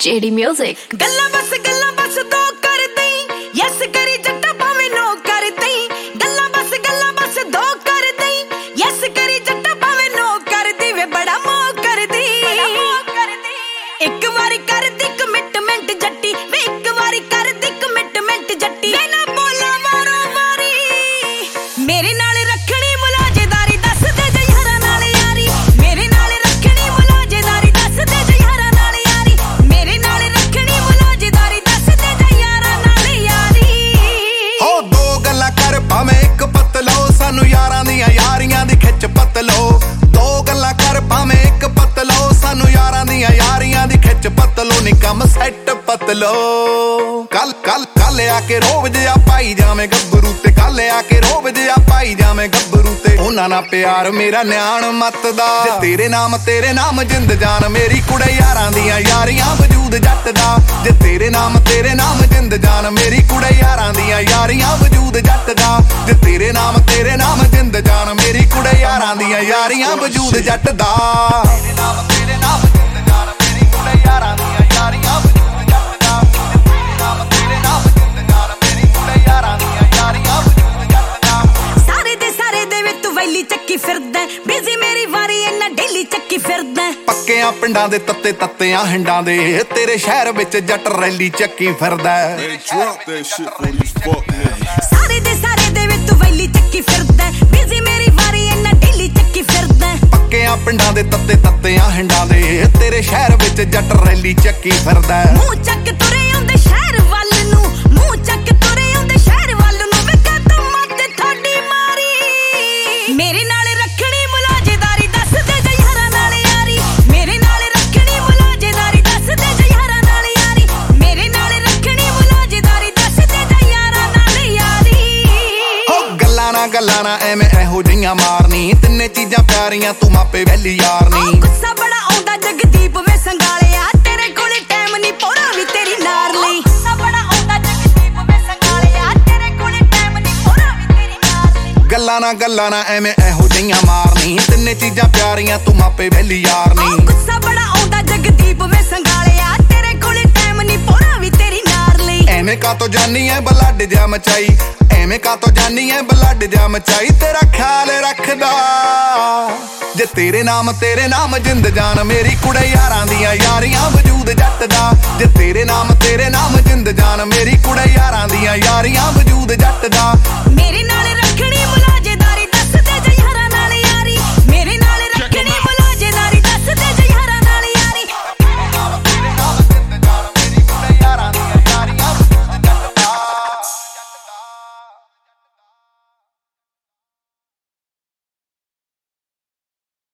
JD Music। गल्ला बस दो कर दई यस करी जट्टा भावे नो कर दई गल्ला बस दो कर दई यस करी जट्टा भावे नो कर दी वे बड़ा मोह कर दी एक बारी कर दी कमिटमेंट जट्टी वे एक बारी कर दी कमिटमेंट जट्टी मैं ना बोला वारो वारी मेरे नाल रखनी मुलाजेदारी दस दे जे यारा नाल यारी मेरे नाल रखनी मुलाजेदारी दस दे जे यारा नाल यारी मेरे नाल रखनी मुलाजेदारी दस दे जे यारा नाल यारी हो दो गल्ला कर भावें एक पतलो सानू यारां दियां यारियां दी खिच पतलो दो गल्ला कर भावें एक पतलो सानू यारां दियां यारियां दी खिच पतलो नी कम सैट पतलो कल आके रोब जिया पाई जावे गब्बरू ते कल आके रोब जिया पाई जावे गब्बरू ते उन्हां नाल प्यार मेरा न्याण मतदा जे तेरे नाम जिंद जान मेरी कुड़े यारां दियां यारियां वजूद जट दा जे तेरे नाम जिंद जान मेरी कुड़े यारां दियां यारियां वजूद जट दा जे तेरे नाम जिंद जान मेरी कुड़े यारां दियां यारियां वजूद जट दा तेरे नाम जिंद जान मेरी कुड़े यारां दियां यारियां वजूद जट दा तेरे नाम जिंद जान मेरी कुड़े यारां दियां यारियां वजूद जट दा सारे दे वे तू वैली चक्की फिरदा बिजी मेरी वारी इन्ना डेली चक्की फिरदा पक्कियां पिंडां दे तत्तेयां हिंडां दे तेरे शहर विच जट रैली चक्की फिरदा सारे दे वे तू वैली चक्की फिरदा बिजी मेरी वारी इन्ना डेली चक्की फिरदा पक्कियां पिंडां दे तत्तेयां हिंडां दे तेरे शहर विच जट रैली चक्की फिरदा मुंह चक तुरे आंदे शहर वल नू मुंह चक तुरे आंदे शहर वल नू वे कदम मत थोड़ी मारी मेरे नाल रखनी मुलाजेदारी दस दे जे यारा नाल यारी मेरे नाल रखनी मुलाजेदारी दस दे जे यारा नाल यारी मेरे नाल रखनी मुलाजेदारी दस दे जे यारा नाल यारी हो गल्लां ना एवें एहो जिहियां मारनी तिन्ने चीजां प्यारियां तू मापे वैली यारनी गुस्सा बड़ा आउंदा जगदीप वे संगालिया तेरे कोले टाइम नहीं पोरा भी तेरी नार ਲਈ ਗੁੱਸਾ ਬੜਾ ਆਉਂਦਾ ਜਗਦੀਪ ਵੇ ਸੰਗਾਲਿਆ ਤੇਰੇ ਕੋਲੇ ਟਾਈਮ ਨਹੀਂ ਪੂਰਾ ਵੀ ਤੇਰੀ ਨਾਰ ਲਈ ਗੱਲਾਂ ਨਾ ਐਵੇਂ ਇਹੋ ਜਿਹੀਆਂ ਮਾਰਨੀ ਤਿੰਨੇ ਚੀਜ਼ਾਂ ਪਿਆਰੀਆਂ ਤੂੰ ਮਾਪੇ ਵੈਲੀ ਯਾਰਨੀ ਗੁੱਸਾ ਬੜਾ ਆਉਂਦਾ ਜਗਦੀਪ ਵੇ ਸੰਗਾਲਿਆ ਤੇਰੇ ਕੋਲੇ ਟਾਈਮ ਨਹੀਂ ਪੂਰਾ ਵੀ ਤੇਰੀ ਨਾਰ ਲਈ ਐਵੇਂ ਕਾਤੋਂ ਜਾਨੀ ਐ ਬਲੱਡ ਜਾ ਮਚਾਈ ਐਵੇਂ ਕਾਤੋਂ ਜਾਨੀ ਐ ਬਲੱਡ ਜਾ ਮਚਾਈ ਤੇਰਾ ਖਿਆਲ ਰੱਖਦਾ ਜੇ ਤੇਰੇ ਨਾਮ ਜਿੰਦ ਜਾਨ ਮੇਰੀ ਕੁੜੇ ਯਾਰਾਂ ਦੀਆਂ ਯਾਰੀਆਂ ਵਜੂਦ ਜੱਟ ਦਾ ਜੇ ਤੇਰੇ ਨਾਮ ਜਿੰਦ ਜਾਨ ਮੇਰੀ ਕੁੜੇ ਯਾਰਾਂ ਦੀਆਂ ਯਾਰੀਆਂ ਵਜੂਦ ਜੱਟ